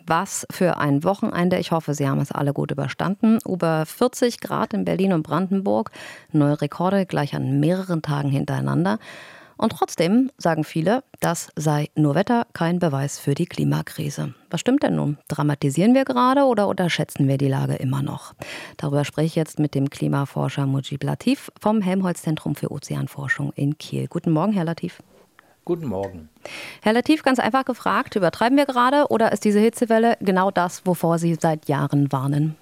Was für ein Wochenende. Ich hoffe, Sie haben es alle gut überstanden. Über 40 Grad in Berlin und Brandenburg. Neue Rekorde gleich an mehreren Tagen hintereinander. Und trotzdem sagen viele, das sei nur Wetter, kein Beweis für die Klimakrise. Was stimmt denn nun? Dramatisieren wir gerade oder unterschätzen wir die Lage immer noch? Darüber spreche ich jetzt mit dem Klimaforscher Mujib Latif vom Helmholtz-Zentrum für Ozeanforschung in Kiel. Guten Morgen, Herr Latif. Guten Morgen. Herr Latif, ganz einfach gefragt, übertreiben wir gerade oder ist diese Hitzewelle genau das, wovor Sie seit Jahren warnen?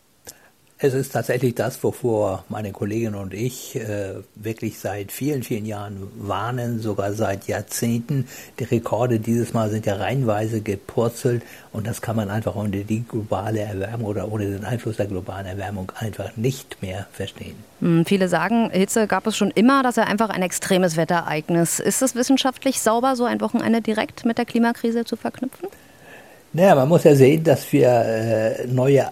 Es ist tatsächlich das, wovor meine Kollegin und ich wirklich seit vielen, vielen Jahren warnen, sogar seit Jahrzehnten. Die Rekorde dieses Mal sind ja reihenweise gepurzelt und das kann man einfach ohne die globale Erwärmung oder ohne den Einfluss der globalen Erwärmung einfach nicht mehr verstehen. Viele sagen, Hitze gab es schon immer, das ist ja einfach ein extremes Wetterereignis. Ist es wissenschaftlich sauber, so ein Wochenende direkt mit der Klimakrise zu verknüpfen? Naja, man muss ja sehen, dass wir neue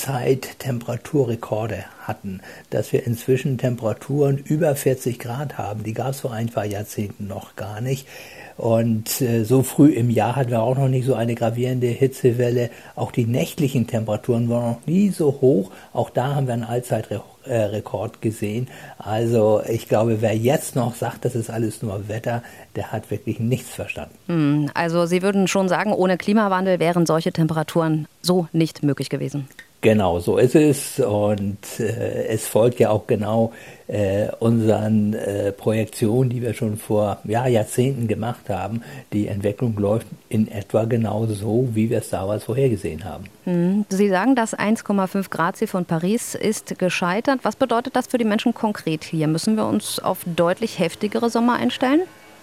Allzeit-Temperaturrekorde hatten, dass wir inzwischen Temperaturen über 40 Grad haben. Die gab es vor ein paar Jahrzehnten noch gar nicht. Und so früh im Jahr hatten wir auch noch nicht so eine gravierende Hitzewelle. Auch die nächtlichen Temperaturen waren noch nie so hoch. Auch da haben wir einen Allzeitrekord gesehen. Also ich glaube, wer jetzt noch sagt, das ist alles nur Wetter, der hat wirklich nichts verstanden. Also Sie würden schon sagen, ohne Klimawandel wären solche Temperaturen so nicht möglich gewesen. Genau, so ist es und es folgt ja auch genau unseren Projektionen, die wir schon vor Jahrzehnten gemacht haben. Die Entwicklung läuft in etwa genau so, wie wir es damals vorhergesehen haben. Sie sagen, das 1,5 Grad Ziel von Paris ist gescheitert. Was bedeutet das für die Menschen konkret hier? Müssen wir uns auf deutlich heftigere Sommer einstellen?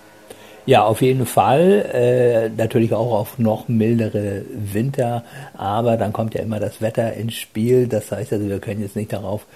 Ja, auf jeden Fall. Natürlich auch auf noch mildere Winter. Aber dann kommt ja immer das Wetter ins Spiel. Das heißt also, wir können jetzt nicht darauf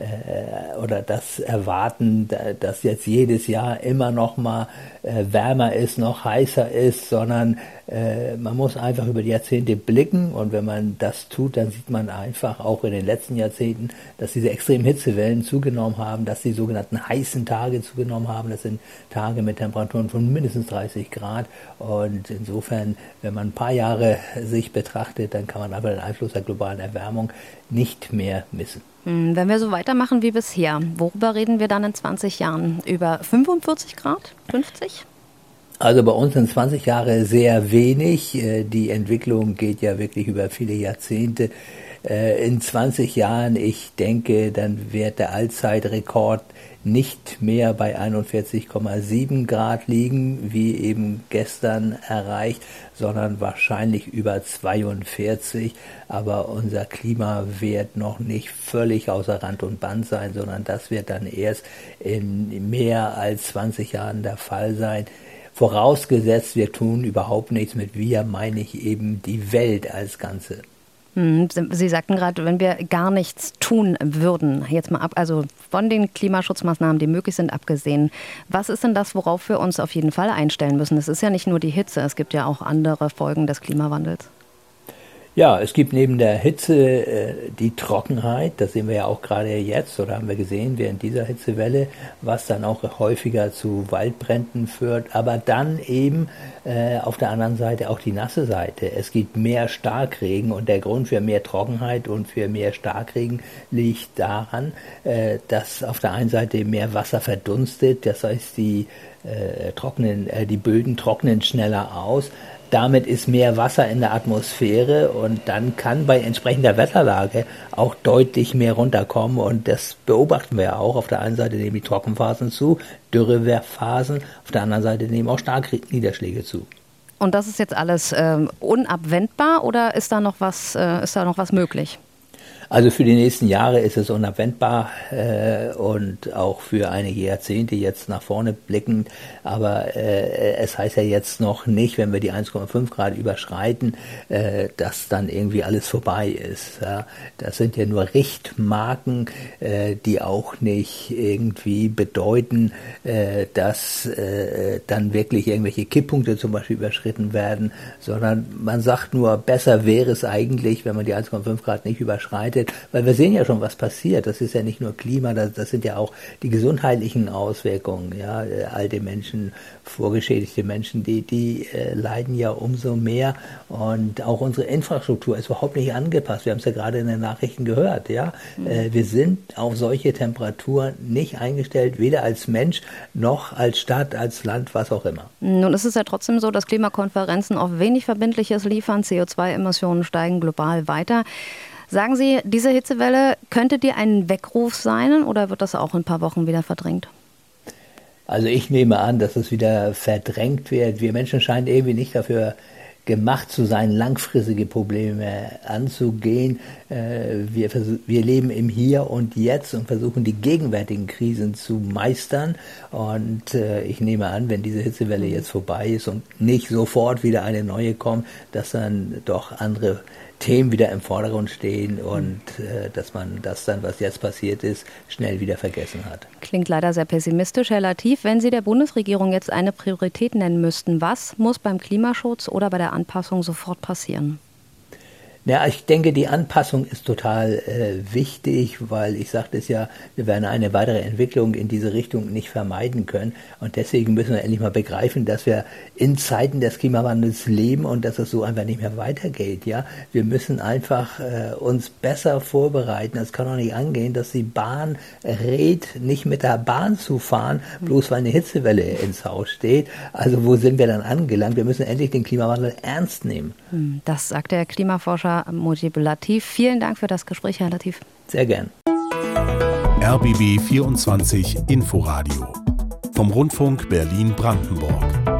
oder das erwarten, dass jetzt jedes Jahr immer noch mal wärmer ist, noch heißer ist, sondern man muss einfach über die Jahrzehnte blicken. Und wenn man das tut, dann sieht man einfach auch in den letzten Jahrzehnten, dass diese extremen Hitzewellen zugenommen haben, dass die sogenannten heißen Tage zugenommen haben. Das sind Tage mit Temperaturen von mindestens 30 Grad. Und insofern, wenn man ein paar Jahre sich betrachtet, dann kann man aber den Einfluss der globalen Erwärmung nicht mehr missen. Wenn wir so weitermachen wie bisher, worüber reden wir dann in 20 Jahren? Über 45 Grad? 50? Also bei uns sind 20 Jahre sehr wenig. Die Entwicklung geht ja wirklich über viele Jahrzehnte. In 20 Jahren, ich denke, dann wird der Allzeitrekord nicht mehr bei 41,7 Grad liegen, wie eben gestern erreicht, sondern wahrscheinlich über 42. Aber unser Klima wird noch nicht völlig außer Rand und Band sein, sondern das wird dann erst in mehr als 20 Jahren der Fall sein. Vorausgesetzt, wir tun überhaupt nichts. Mit wir meine ich eben die Welt als Ganze. Sie sagten gerade, wenn wir gar nichts tun würden, jetzt mal also von den Klimaschutzmaßnahmen, die möglich sind, abgesehen. Was ist denn das, worauf wir uns auf jeden Fall einstellen müssen? Es ist ja nicht nur die Hitze, es gibt ja auch andere Folgen des Klimawandels. Ja, es gibt neben der Hitze die Trockenheit, das sehen wir ja auch gerade jetzt oder haben wir gesehen während dieser Hitzewelle, was dann auch häufiger zu Waldbränden führt, aber dann eben auf der anderen Seite auch die nasse Seite. Es gibt mehr Starkregen und der Grund für mehr Trockenheit und für mehr Starkregen liegt daran, dass auf der einen Seite mehr Wasser verdunstet, das heißt die Böden trocknen schneller aus. Damit ist mehr Wasser in der Atmosphäre und dann kann bei entsprechender Wetterlage auch deutlich mehr runterkommen und das beobachten wir auch. Auf der einen Seite nehmen die Trockenphasen zu, Dürrephasen, auf der anderen Seite nehmen auch Starkniederschläge zu. Und das ist jetzt alles unabwendbar oder ist da noch was möglich? Also für die nächsten Jahre ist es unabwendbar und auch für einige Jahrzehnte jetzt nach vorne blickend. Aber es heißt ja jetzt noch nicht, wenn wir die 1,5 Grad überschreiten, dass dann irgendwie alles vorbei ist. Ja. Das sind ja nur Richtmarken, die auch nicht irgendwie bedeuten, dass dann wirklich irgendwelche Kipppunkte zum Beispiel überschritten werden, sondern man sagt nur, besser wäre es eigentlich, wenn man die 1,5 Grad nicht überschreitet, vorbereitet, weil wir sehen ja schon, was passiert. Das ist ja nicht nur Klima, das sind ja auch die gesundheitlichen Auswirkungen. Ja, alte Menschen, vorgeschädigte Menschen, die leiden ja umso mehr, und auch unsere Infrastruktur ist überhaupt nicht angepasst. Wir haben es ja gerade in den Nachrichten gehört. Ja, wir sind auf solche Temperaturen nicht eingestellt, weder als Mensch noch als Stadt, als Land, was auch immer. Nun ist es ja trotzdem so, dass Klimakonferenzen oft wenig Verbindliches liefern. CO2-Emissionen steigen global weiter. Sagen Sie, diese Hitzewelle, könnte die ein Weckruf sein oder wird das auch in ein paar Wochen wieder verdrängt? Also ich nehme an, dass es wieder verdrängt wird. Wir Menschen scheinen irgendwie nicht dafür gemacht zu sein, langfristige Probleme anzugehen. Wir leben im Hier und Jetzt und versuchen, die gegenwärtigen Krisen zu meistern. Und ich nehme an, wenn diese Hitzewelle jetzt vorbei ist und nicht sofort wieder eine neue kommt, dass dann doch andere Themen wieder im Vordergrund stehen und dass man das dann, was jetzt passiert ist, schnell wieder vergessen hat. Klingt leider sehr pessimistisch, Herr Latif. Wenn Sie der Bundesregierung jetzt eine Priorität nennen müssten, was muss beim Klimaschutz oder bei der Anpassung sofort passieren? Ja, ich denke, die Anpassung ist total wichtig, weil ich sagte es ja, wir werden eine weitere Entwicklung in diese Richtung nicht vermeiden können. Und deswegen müssen wir endlich mal begreifen, dass wir in Zeiten des Klimawandels leben und dass es so einfach nicht mehr weitergeht. Ja, wir müssen einfach uns besser vorbereiten. Es kann doch nicht angehen, dass die Bahn rät, nicht mit der Bahn zu fahren, bloß weil eine Hitzewelle ins Haus steht. Also wo sind wir dann angelangt? Wir müssen endlich den Klimawandel ernst nehmen. Das sagt der Klimaforscher Mujib Latif. Vielen Dank für das Gespräch, Herr Latif. Sehr gern. RBB 24 Inforadio vom Rundfunk Berlin-Brandenburg.